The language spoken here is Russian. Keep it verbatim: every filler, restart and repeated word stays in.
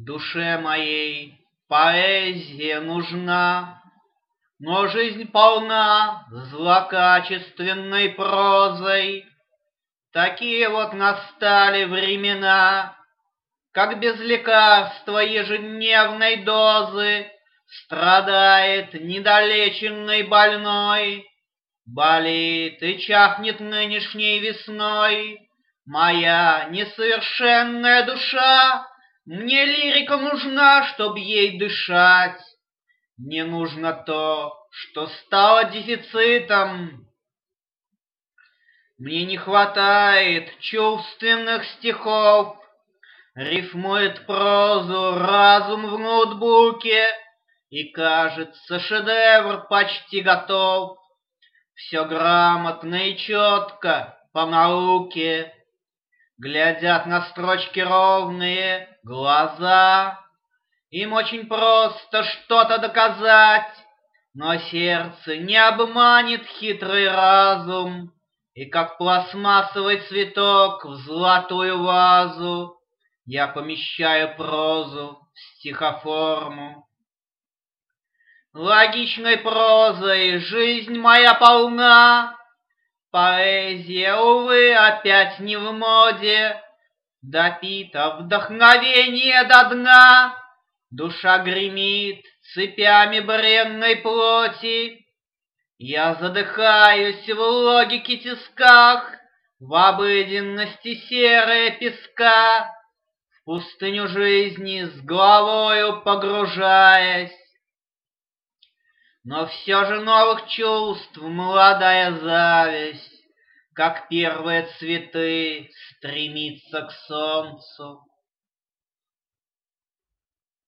Душе моей поэзия нужна, но жизнь полна злокачественной прозой. Такие вот настали времена, как без лекарства ежедневной дозы страдает недолеченный больной. Болит и чахнет нынешней весной моя несовершенная душа. Мне лирика нужна, чтоб ей дышать. Не нужно то, что стало дефицитом. Мне не хватает чувственных стихов. Рифмует прозу разум в ноутбуке, и, кажется, шедевр почти готов. Все грамотно и четко по науке. Глядят на строчки ровные глаза. Им очень просто что-то доказать, но сердце не обманет хитрый разум. И как пластмассовый цветок в золотую вазу я помещаю прозу в стихоформу. Логичной прозой жизнь моя полна. Поэзия, увы, опять не в моде. Допита вдохновение до дна. Душа гремит цепями бренной плоти. Я задыхаюсь в логике тисках, в обыденности серые песка, в пустыню жизни с головою погружаясь. Но все же новых чувств молодая зависть, как первые цветы, стремится к солнцу.